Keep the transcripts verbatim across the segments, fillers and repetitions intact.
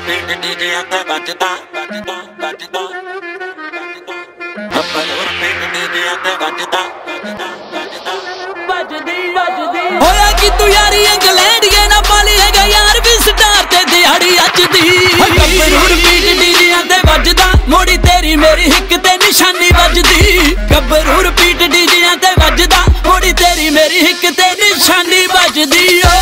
repeat the D J at the bajta, bajta, bajta, bajta. Upper repeat the D J at the bajta, bajta, bajta. Bajdi, bajdi. होया कि तू यारी England ये ना पाली है यार भी स्टार ते दिहाड़ी अज दी गब्बरू रिपीट डीजे ते वजदा मोड़ी तेरी मेरी हिक ते निशानी वजदी गब्बरू रिपीट डीजे ते वजदा मोड़ी तेरी मेरी हिक ते निशानी वजदी ओ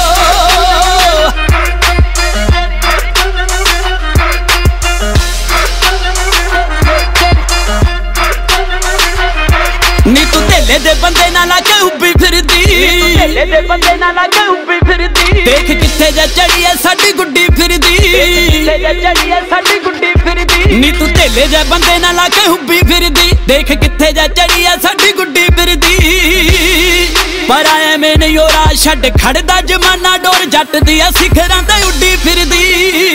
नी तू तेले दे बंदे ना लाके उब्बी फिरदी तेले दे बंदे ना लाके उब्बी फिरदी देख किथे जा चढ़ी है साडी गुड्डी फिरदी किथे जा चढ़ी है साडी गुड्डी फिरदी नी तू तेले जा बंदे ना लाके उब्बी फिरदी देख किथे जा चढ़ी है साडी गुड्डी फिरदी पर आए मैं नहीं हो रहा छड़ खड़दा जमाना डोर जट दी सिखरां ते उड्डी फिरदी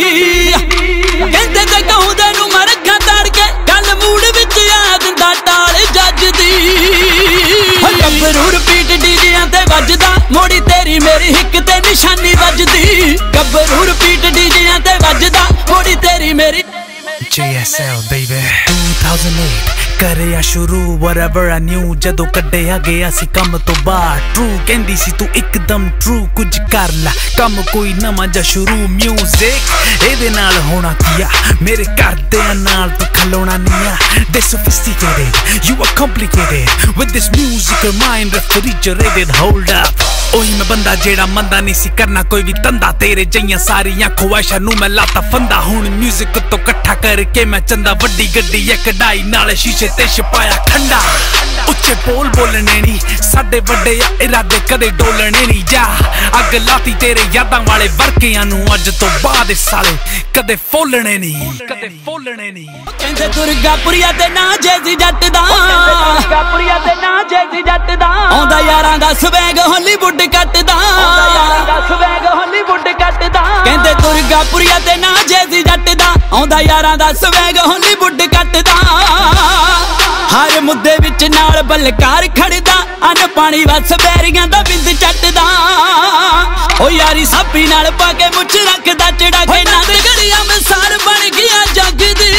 कहंदे ते कहूंदे नूं मैं रखां ताड़ के गल मूड विच आ दिंदा टाल जजदी गब्बरू रिपीट डीजे ते वजदा मोड़ी तेरी मेरी हिक ते निशानी वजदी गब्बरू रिपीट डीजे ते वजदा मोड़ी तेरी मेरी J S L baby two thousand eight करिया शुरू whatever I knew जदों कड्डिया गया सी कम तो बाहर true कहंदी सी तू एकदम true कुछ कर ला कम कोई नवां जा शुरू म्यूजिक एदे नाल होना किया मेरे घरदियां नाल तू खलोना नहीं आ they sophisticated you are complicated with this musical mind refrigerated hold up ओही मैं बंदा जेड़ा मंदा नहीं सी करना कोई भी तंदा तेरे जइयां सारियां ख्वाहिशां नू मैं लाता फंदा हुण म्यूजिक तो कट्ठा करके मैं चंदा वड्डी गड्डी एक कढ़ाई नाल शीशे ते छपाया ठंडा उच्चे बोल बोलने नहीं साडे वड्डे इरादे कदे डोलने नहीं जा अग लाती तेरे यादां वाले वर्कियां नू अज तो बाद साले कदे फोलने नहीं कदे फोलने नहीं कहंदे दुर्गापुरिया ते ना जेजी जट दा दुर्गापुरिया ते ना जेजी जट दा आंदा यारां दा स्वैग हॉलीवुड कटदा यारां दा स्वैग हॉलीवुड कटदा कहंदे दुर्गापुरिया ते ना जेजी जट दा आंदा यारां दा स्वैग हॉलीवुड कटदा हर मुद्दे विच नाल बलकार खड़दा अन पानी वस बैरियां दा बिंद चटदा ओ यारी सापी नाल पाके मुछ रखदा चढ़ा के नंद गड़िया मिसाल बन गया जग दी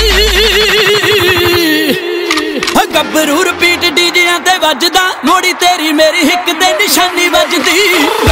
गब्बरू रिपीट डीजे ते वजदा मोड़ी तेरी मेरी हिक ते निशानी वजदी